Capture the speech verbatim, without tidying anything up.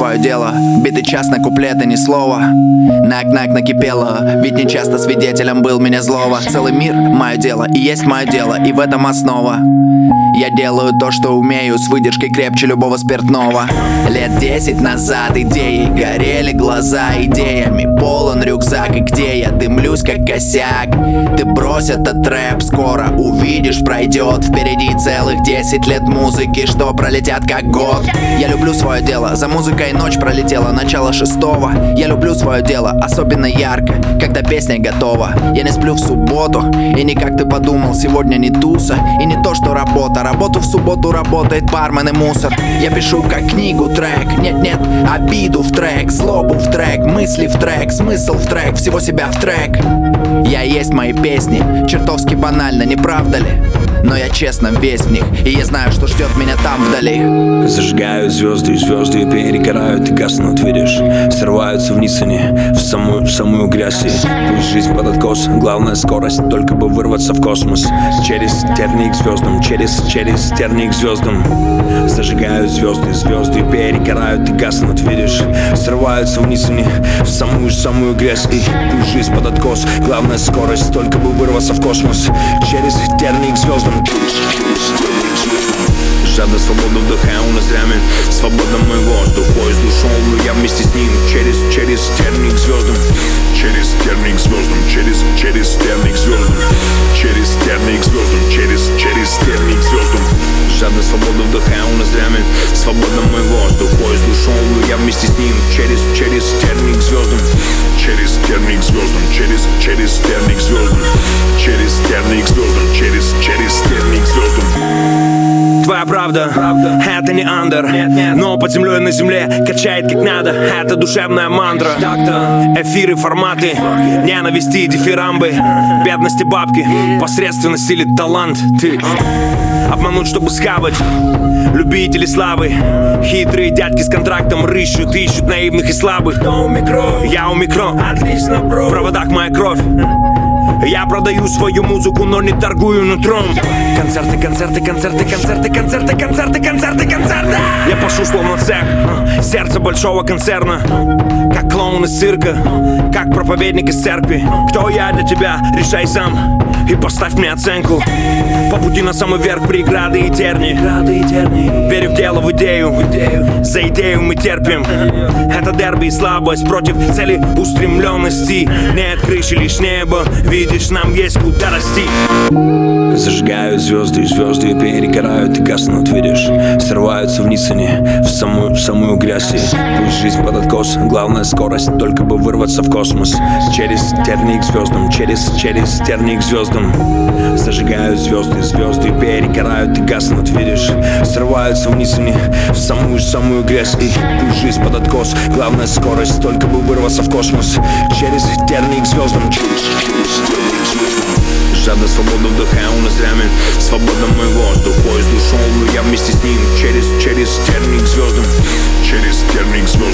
свое дело. Битый час на куплеты, ни слова. Нак-нак накипело, ведь не часто свидетелем был меня злого. Целый мир — мое дело, и есть мое дело, и в этом основа. Я делаю то, что умею, с выдержкой крепче любого спиртного. Лет десять назад идеи горели глаза идеями. Полон рюкзак, и где я дымлюсь как косяк. Ты брось этот рэп, скоро увидишь, пройдет. Впереди целых десять лет музыки, что пролетят как год. Я люблю свое дело, за музыкой ночь пролетела, начало шестого. Я люблю свое дело, особенно ярко, когда песня готова. Я не сплю в субботу, и не как ты подумал, сегодня не туса. И не то, что работа, работу в субботу работает бармен и мусор. Я пишу как книгу трек, нет-нет, обиду в трек, злобу в трек, мысли в трек, смысл в трек, всего себя в трек. Я есть мои песни, чертовски банально, не правда ли? Но я честно весь в них, и я знаю, что ждет меня там вдали. Зажигают звезды, и звезды перегорают и гаснут, видишь. Срываются вниз они, в самую, в самую грязь. И пусть жизнь под откос, главная скорость, только бы вырваться в космос. Через тернии к звездам, через, через тернии к звездам. Зажигают звезды, звезды перегорают и гаснут, видишь. Срываются вниз они, в самую, самую грязь. И пусть жизнь под откос, главная скорость, только бы вырваться в космос. Через тернии к звездам. Жадно свободу вдыхаю ноздрями, свободно мой воздух. Поезд ушел, но я вместе с ним. Через, через тернии к звездам. Через тернии к звездам. Через, через тернии к звездам. Через тернии к звездам. Через, через тернии к звездам. Жадно свободу вдыхаю ноздрями, свободно мой воздух. Поезд ушел, но я вместе с ним. Через, через тернии к звездам. Через тернии к звездам. Через, через тернии к звездам. Через тернии к звездам. Через, через тернии к звездам. Твоя правда, правда, это не андер, нет, нет. Но под землей на земле качает как надо. Это душевная мантра. Так-то. Эфиры, форматы, ненависти, дифирамбы, бедности, бабки, посредственность или талант. Ты обмануть, чтобы схавать. Любители славы, хитрые дядьки с контрактом рыщут, ищут наивных и слабых. Кто у микро? Я у микро. Отлично, бро. В проводах моя кровь. Я продаю свою музыку, но не торгую нутром. Концерты, концерты, концерты, концерты, концерты, концерты, концерты, концерты. Я пашу словно цех, сердце большого концерна. Как клоун из цирка, как проповедник из церкви. Кто я для тебя? Решай сам и поставь мне оценку. По пути на самый верх преграды и терни. Верю в дело, в идею, за идею мы терпим. Это дерби и слабость против цели устремленности. Нет крыши, лишь небо, видишь, нам есть куда расти. Зажигают звезды, и звезды перегорают и гаснут, видишь. Срываются вниз они, в самую, в самую грязь. И пусть жизнь под откос, главная скорость, только бы вырваться в космос. Через тернии к звездам, через, через тернии к звездам. Зажигают звезды, звезды перегорают и гаснут, видишь. Срываются вниз они, в самую, самую грязь. И пусть жизнь под откос, главная скорость, только бы вырваться в космос. Через тернии к звездам. Жадно свободу вдыхаю ноздрями, свободно мой воздух. Поезд ушел, но я вместе с ним. Через, через тернии к звездам. Через тернии к звездам.